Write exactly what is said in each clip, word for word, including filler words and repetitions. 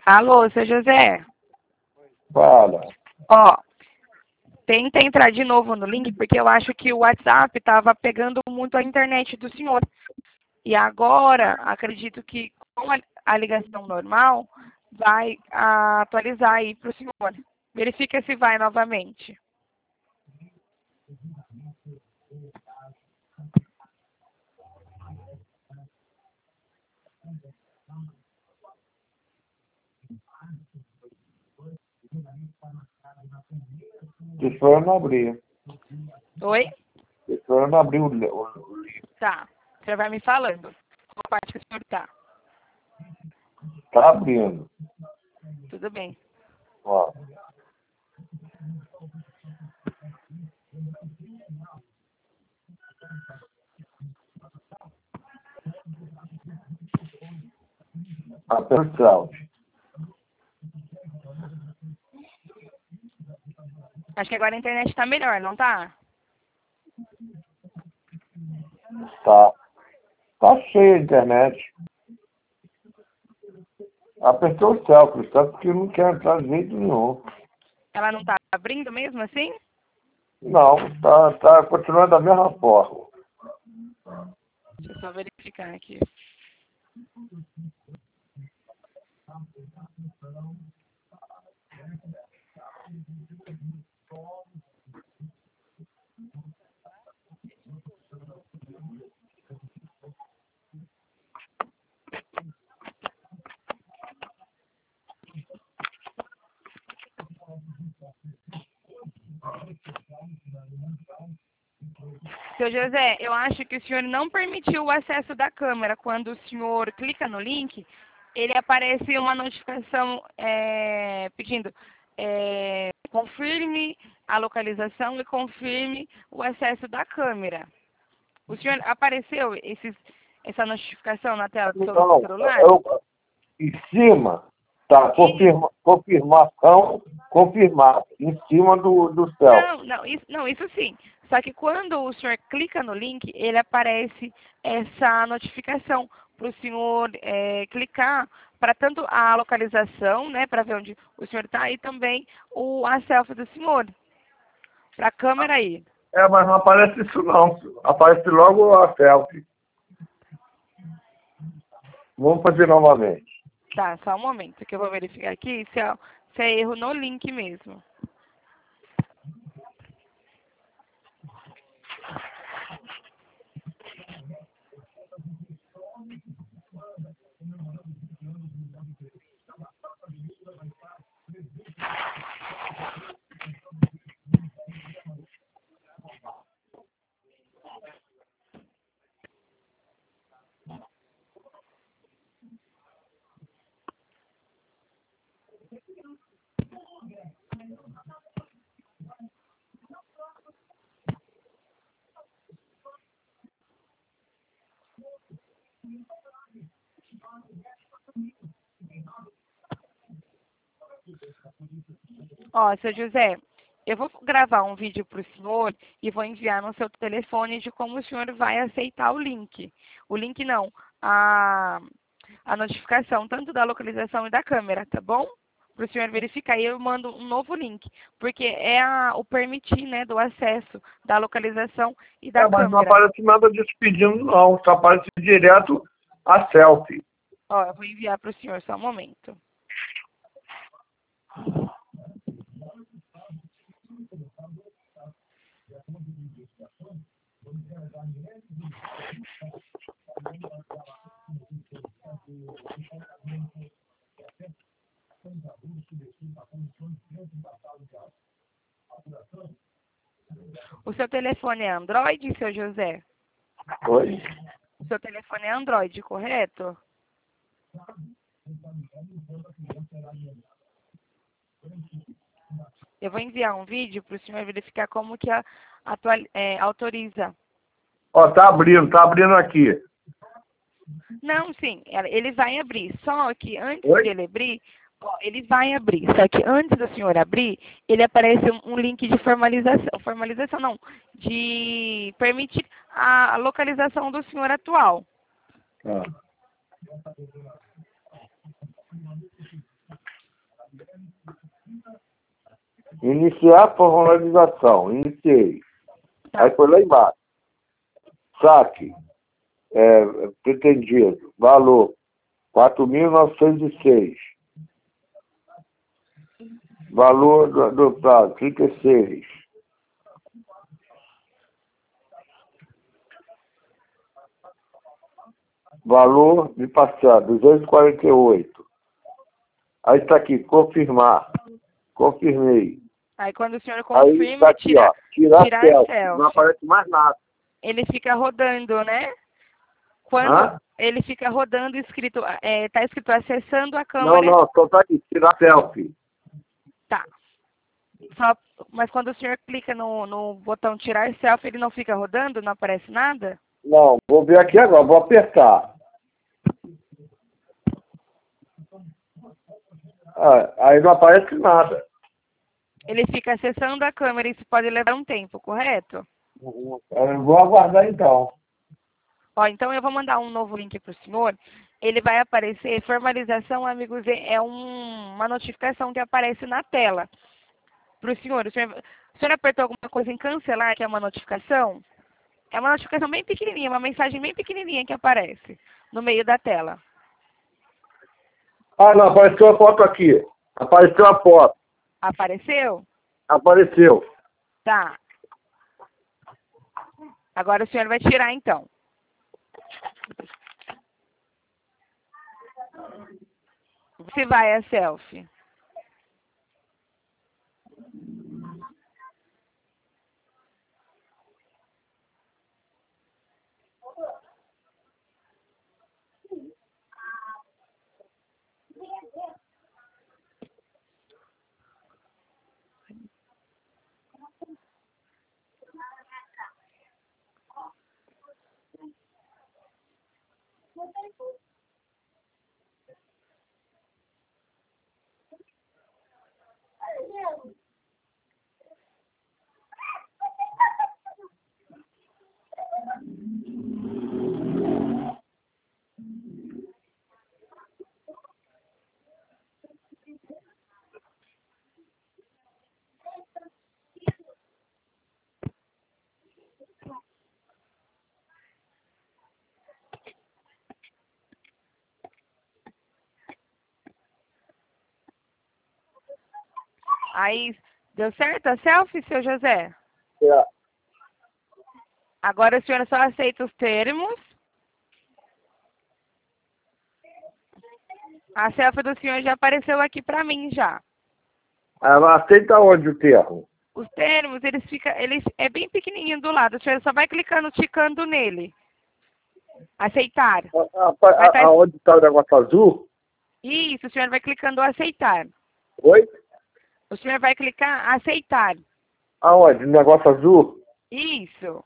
Alô, seu José? Fala. Ó, tenta entrar de novo no link, porque eu acho que o WhatsApp estava pegando muito a internet do senhor. E agora, acredito que com a, a ligação normal, vai ah, atualizar aí para o senhor. Verifica se vai novamente. Deixa eu não abrir. Oi? Deixa eu não abrir o, o, o link. Tá. Você vai me falando. Qual parte que o senhor tá? Tá abrindo. Tudo bem. Ó. Aperta o Alt. Acho que agora a internet está melhor, não tá? Tá. Tá cheia a internet. Apertou o céu, Cristal, porque não quer entrar de jeito nenhum. Ela não tá abrindo mesmo assim? Não, tá, tá continuando da mesma forma. Deixa eu só verificar aqui. Seu José, eu acho que o senhor não permitiu o acesso da câmera. Quando o senhor clica no link, ele aparece uma notificação é, pedindo é, confirme a localização e confirme o acesso da câmera. O senhor apareceu esses, essa notificação na tela do seu Não, celular? eu, em cima tá confirma, confirmação, confirmado, em cima do, do céu. Não, não isso, não, isso sim. Só que quando o senhor clica no link, ele aparece essa notificação para o senhor é, clicar para tanto a localização, né, para ver onde o senhor está, e também o, a selfie do senhor, para a câmera aí. É, mas não aparece isso não. Aparece logo a selfie. Vamos fazer novamente. Tá, só um momento que eu vou verificar aqui se é, se é erro no link mesmo. Ó, seu José, eu vou gravar um vídeo para o senhor e vou enviar no seu telefone de como o senhor vai aceitar o link. O link não, a, a notificação, tanto da localização e da câmera, tá bom? Para o senhor verificar. E eu mando um novo link, porque é a, o permitir, né, do acesso da localização e da É, mas não câmera. aparece nada disso pedindo não. Só aparece direto a selfie. Ó, eu vou enviar para o senhor, só um momento. O seu telefone é Android, seu José? Oi? O seu telefone é Android, correto? Eu vou enviar um vídeo para o senhor verificar como que a, atual, é, autoriza. Ó, tá abrindo, tá abrindo aqui. Não, sim, ela- ele vai abrir. Só que antes Oi? dele abrir, ó, ele vai abrir. Só que antes do senhor abrir, ele aparece um, um link de formalização. Formalização não, de permitir a, a localização do senhor atual. Ah. Iniciar formalização. Iniciei. Tá. Aí foi lá embaixo. Saque. É, pretendido. Valor. quatro mil novecentos e seis. Valor do, do prazo. trinta e seis. Valor de parcela. duzentos e quarenta e oito. Aí está aqui. Confirmar. Confirmei. Aí quando o senhor Aí confirma, está aqui, tira, ó. Tirar tirar selfie. selfie. Não aparece mais nada. Ele fica rodando, né? Quando Hã? ele fica rodando, escrito, é, tá escrito acessando a Não, câmera. não. Só está aqui. Tirar selfie. Tá. Só, mas quando o senhor clica no, no botão tirar selfie, ele não fica rodando? Não aparece nada? Não. Vou ver aqui agora. Vou apertar. Ah, aí não aparece nada. Ele fica acessando a câmera, isso pode levar um tempo, correto? Eu vou aguardar então. Ó, então eu vou mandar um novo link para o senhor. Ele vai aparecer, formalização, amigos, é um, uma notificação que aparece na tela para o senhor. O senhor. O senhor apertou alguma coisa em cancelar, que é uma notificação? É uma notificação bem pequenininha, uma mensagem bem pequenininha que aparece no meio da tela. Ah, não. Apareceu a foto aqui. Apareceu a foto. Apareceu? Apareceu. Tá. Agora o senhor vai tirar, então. Se vai a selfie. Aí, deu certo a selfie, seu José? É. Agora o senhor só aceita os termos. A selfie do senhor já apareceu aqui para mim já. Ah, aceita onde o termo? Os termos, eles ficam, eles é bem pequenininho do lado. O senhor só vai clicando, ticando nele. Aceitar. A, a, Vai a, tá, aonde está o negócio azul? isso, o senhor vai clicando aceitar. Oi? O senhor vai clicar aceitar. Aonde? O negócio azul? Isso.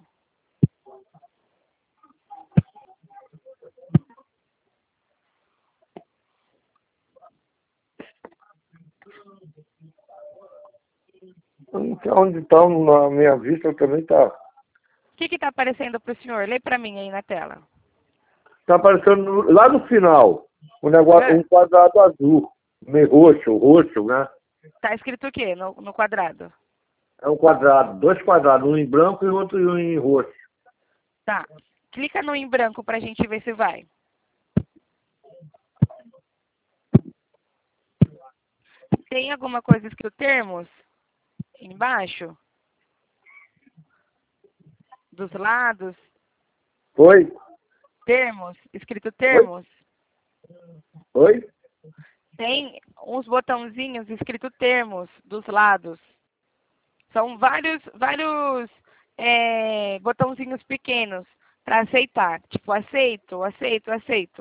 Então, onde está na minha vista também está. O que está aparecendo para o senhor? Lê para mim aí na tela. Está aparecendo no- lá no final um negócio, É. um quadrado azul, meio roxo, roxo, né? Tá escrito o quê no, no quadrado? É um quadrado, dois quadrados, um em branco e outro em roxo. Tá. Clica no em branco para a gente ver se vai. Tem alguma coisa escrito termos? Embaixo? Dos lados? Oi? Termos? Escrito Oi? termos? Oi? Tem uns botãozinhos escrito termos dos lados. São vários, vários é, botãozinhos pequenos para aceitar. Tipo, aceito, aceito, aceito.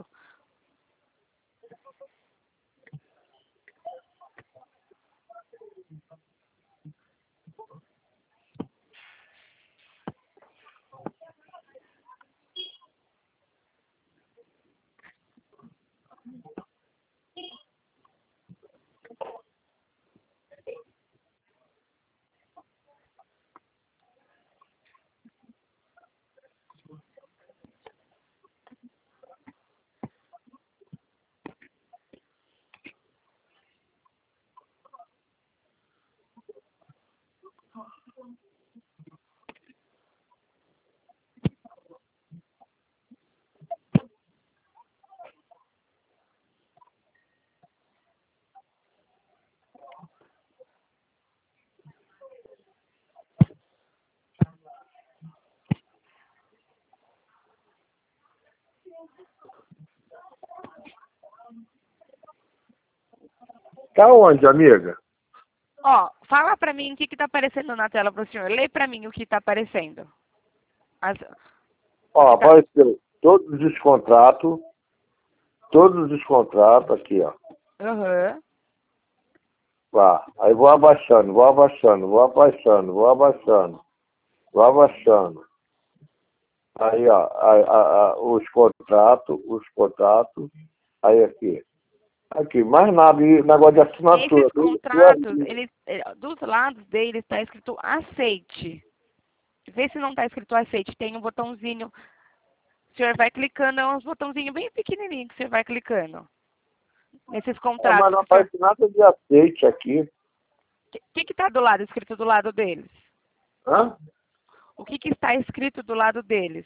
Tá onde, amiga? Ó, fala pra mim o que que tá aparecendo na tela pro senhor. Lê pra mim o que tá aparecendo. As, o Ó, que tá... apareceu todos os contratos, todos os contratos aqui, ó. Aham. Vá. Aí vou abaixando, vou abaixando, vou abaixando, vou abaixando, vou abaixando. Aí, ó, a, a, a, os contratos, os contratos, aí aqui. Aqui, mais nada, e negócio de assinatura. Esses contratos, eles, eh, dos lados deles está escrito aceite. Vê se não está escrito aceite. Tem um botãozinho. O senhor vai clicando, é uns botãozinhos bem pequenininhos que você vai clicando. Nesses É, mas contratos. não O senhor... aparece nada de aceite aqui. que que está do lado, escrito do lado deles? Hã? O que que está escrito do lado deles?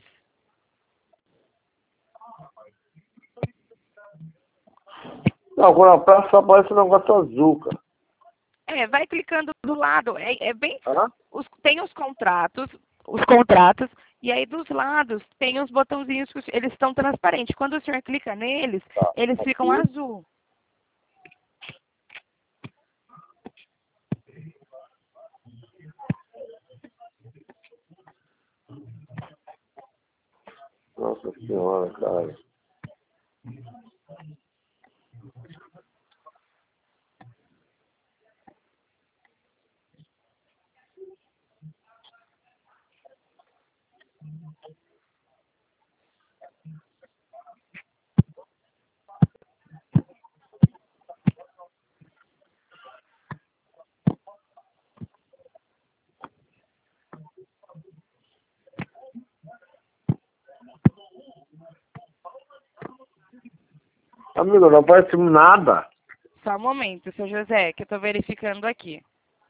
Não, quando aparece, só aparece um negócio azul, cara. É, vai clicando do lado. É, é bem. Hã? Os, tem os contratos, os contratos, e aí dos lados tem os botãozinhos que os- eles estão transparentes. Quando o senhor clica neles, Tá. eles ficam Aqui. azul. Nossa senhora, cara. Amigo, não aparece nada. Só um momento, seu José, que eu estou verificando aqui.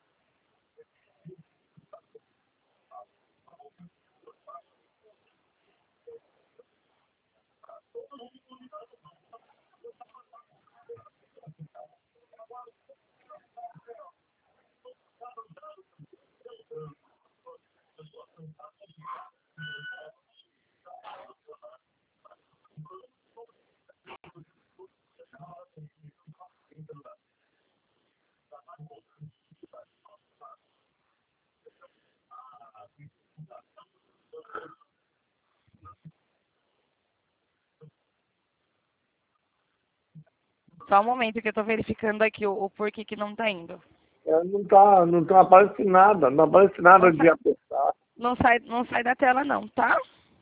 Só um momento que eu estou verificando aqui o, o porquê que não está indo. É, não tá, não tá, aparece nada, não aparece nada Não, de sa apertar. não, sai, não sai da tela não, tá?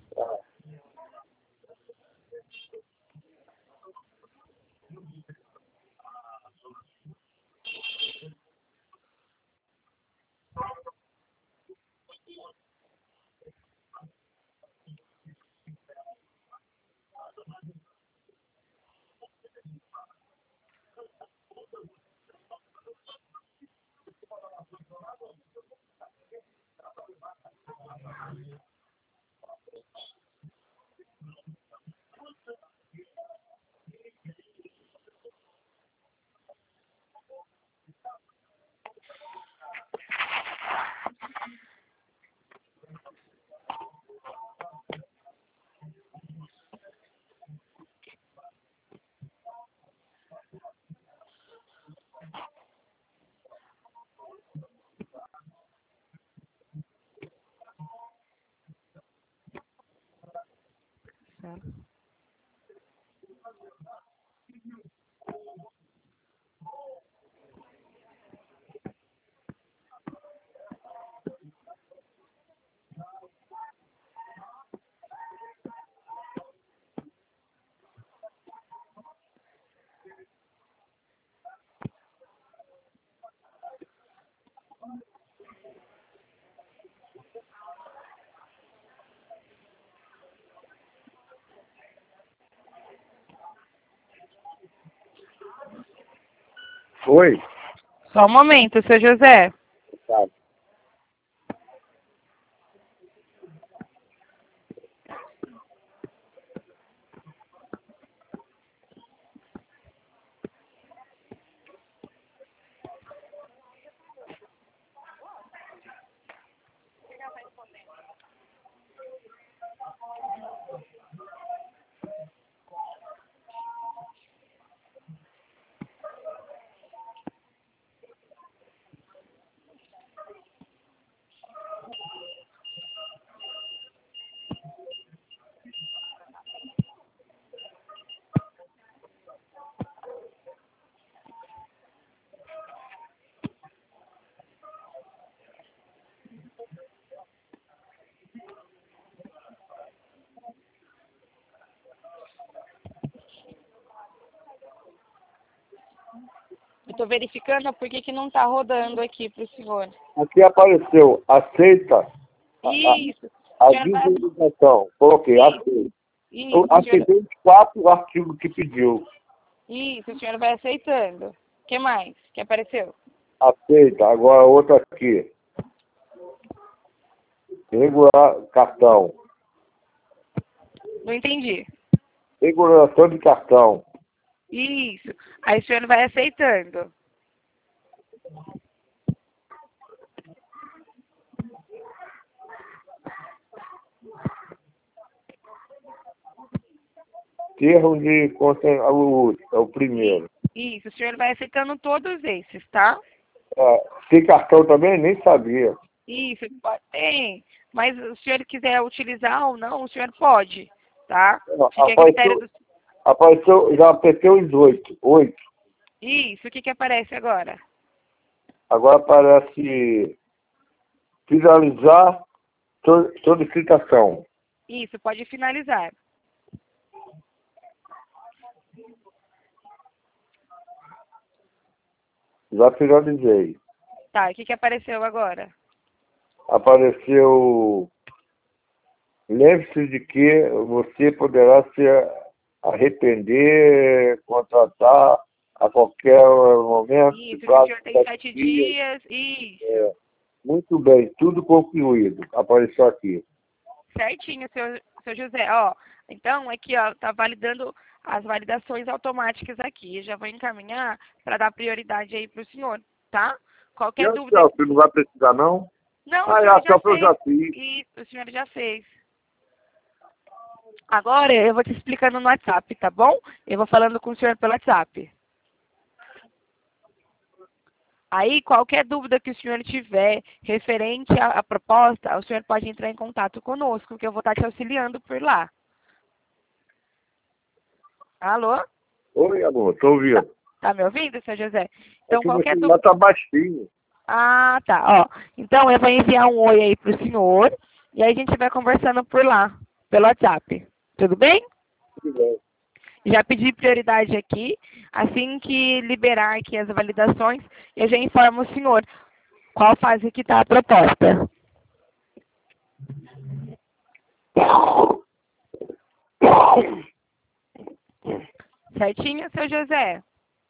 Oi? Só um momento, seu José. Tá. Eu estou verificando por que que não está rodando aqui para o senhor. Aqui apareceu, aceita a, Isso. a, a O senhor vai- visualização. Coloquei, Isso. aceita. Isso, Eu o senhor... aceitei os quatro artigos que pediu. Isso, o senhor vai aceitando. O que mais que apareceu? Aceita. Agora outra aqui. Regular cartão. Não entendi. Regulação de cartão. Isso. Aí o senhor vai aceitando. Termo de consciência, é o primeiro. Isso, o senhor vai aceitando todos esses, tá? É, tem cartão também? Nem sabia. Isso, pode- tem. Mas se o senhor quiser utilizar ou não, o senhor pode, tá? Fica a critério Apareceu, do... apareceu, já apertei os oito. Oito. Isso, o que que aparece agora? Agora aparece finalizar so- solicitação. Isso, pode finalizar. Já finalizei. Tá, o que que apareceu agora? Apareceu, lembre-se de que você poderá se arrepender, contratar a qualquer momento. Isso, que o prazo senhor de tem sete sete dias. dias. Isso. É, muito bem, tudo concluído. Apareceu aqui. Certinho, seu, seu José. Ó, então, aqui, ó, tá validando as validações automáticas aqui. Eu já vou encaminhar para dar prioridade aí pro senhor, tá? Qualquer E o dúvida... Celso, não vai precisar, não? Não, o Ah, senhor a já Celso eu já fez. fiz. Isso, o senhor já fez. Agora eu vou te explicando no WhatsApp, tá bom? Eu vou falando com o senhor pelo WhatsApp. Aí, qualquer dúvida que o senhor tiver referente à, à proposta, o senhor pode entrar em contato conosco, que eu vou estar te auxiliando por lá. Alô? Oi, amor, tô ouvindo. Tá me ouvindo, seu José? É Então, que meu qualquer celular dúvida... tá baixinho. Ah, tá. Ó, então, eu vou enviar um oi aí pro senhor, e aí a gente vai conversando por lá, pelo WhatsApp. Tudo bem? Tudo bem. Já pedi prioridade aqui. Assim que liberar aqui as validações, eu já informo o senhor qual fase que está a proposta. Certinho, seu José?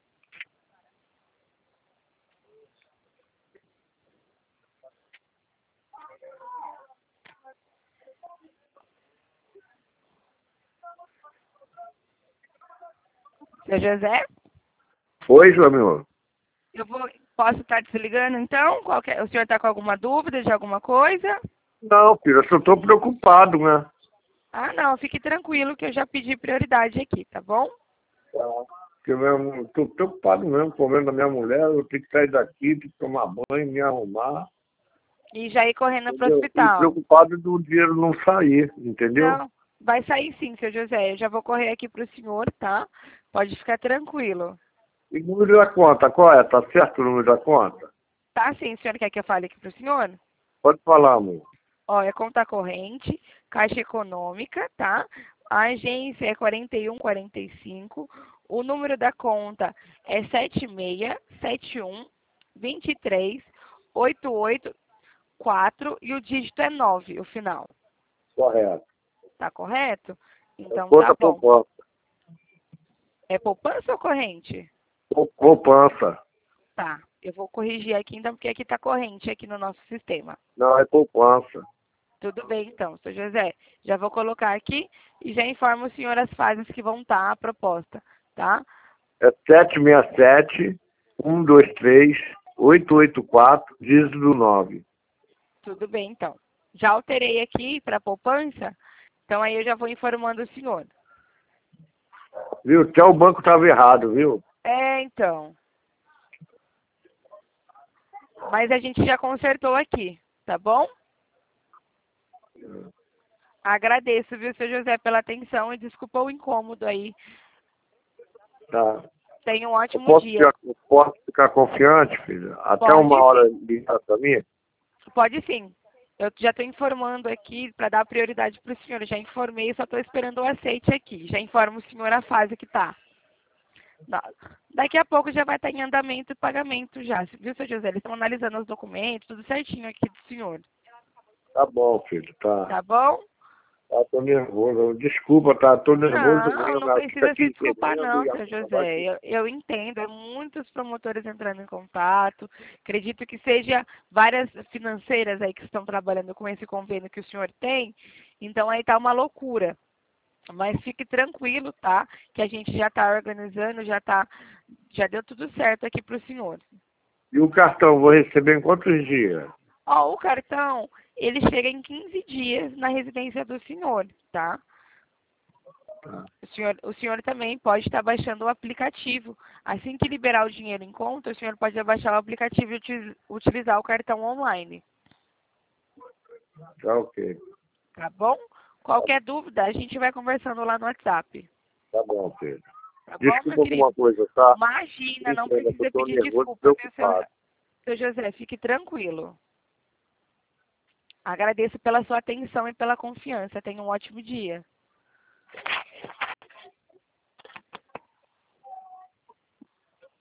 Seu José? Oi, Jamil. Eu vou, posso estar desligando então? Qualquer, o senhor está com alguma dúvida de alguma coisa? Não, filho, eu só tô preocupado, né? Ah, não, fique tranquilo que eu já pedi prioridade aqui, tá bom? Porque eu mesmo, tô preocupado mesmo, problema da minha mulher, eu tenho que sair daqui, tenho que tomar banho, me arrumar. E já ir correndo para o Entendeu? E hospital. preocupado do dinheiro não sair, entendeu? Não, vai sair sim, seu José. Eu já vou correr aqui para o senhor, tá? Pode ficar tranquilo. E o número da conta, qual é? Tá certo o número da conta? Tá sim, o senhor quer que eu fale aqui para o senhor? Pode falar, amor. Ó, é conta corrente, Caixa Econômica, tá? A agência é quarenta e um quarenta e cinco. O número da conta é sete seis sete um dois três oito oito quatro e o dígito é nove, o final. Correto. Tá correto? Então tá Conta bom. poupança. É poupança ou corrente? Pou- Poupança. Tá. Eu vou corrigir aqui então, porque aqui tá corrente aqui no nosso sistema. Não, é poupança. Tudo bem, então, seu José. Já vou colocar aqui e já informo o senhor as fases que vão estar a proposta, tá? É sete seis sete, um dois três, oito oito quatro, dígito do nove. Tudo bem, então. Já alterei aqui para poupança, então aí eu já vou informando o senhor. Viu? Até o banco estava errado, viu? É, então. Mas a gente já consertou aqui, tá bom? Agradeço, viu, seu José, pela atenção e desculpa o incômodo aí. Tá. Tenha um Eu ótimo posso, dia. ficar, eu posso ficar confiante, filho? Até Pode uma hora sim. ligar para mim? Pode sim. Eu já estou informando aqui para dar prioridade para o senhor. Eu já informei, só estou esperando o aceite aqui. Já informo o senhor a fase que está. Daqui a pouco já vai estar em andamento e pagamento já. Viu, seu José? Eles estão analisando os documentos, tudo certinho aqui do senhor. Tá bom, filho, tá. Tá bom? Tá, tô nervoso. Desculpa, tá? Tô nervoso Não, mesmo. não Ela fica precisa te se desculpar entendendo não, e a seu coisa vai José. Eu, eu entendo, é muitos promotores entrando em contato. Acredito que seja várias financeiras aí que estão trabalhando com esse convênio que o senhor tem. Então aí tá uma loucura. Mas fique tranquilo, tá? Que a gente já está organizando, já tá, já deu tudo certo aqui para o senhor. E o cartão, vou receber em quantos dias? Ó, o cartão, ele chega em quinze dias na residência do senhor, tá? Tá. O senhor, o senhor também pode estar baixando o aplicativo. Assim que liberar o dinheiro em conta, o senhor pode baixar o aplicativo e utilizar o cartão online. Tá ok. Tá bom? Qualquer dúvida, a gente vai conversando lá no WhatsApp. Tá bom, Pedro. Tá bom, meu Desculpa querido? alguma coisa, tá? Imagina, não Entenda que eu precisa tô pedir nervoso e desculpa, viu, seu, preocupado. seu José? Fique tranquilo. Agradeço pela sua atenção e pela confiança. Tenha um ótimo dia.